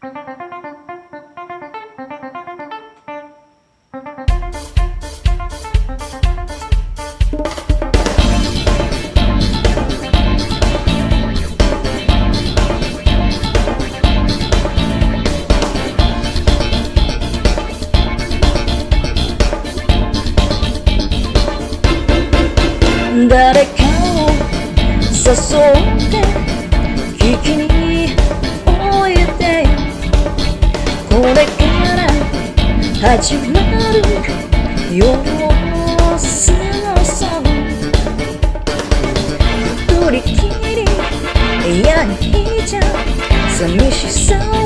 誰かを誘って聞きにおいで、これから始まる夜を過ごそう。振り切り嫌にじゃ寂しさを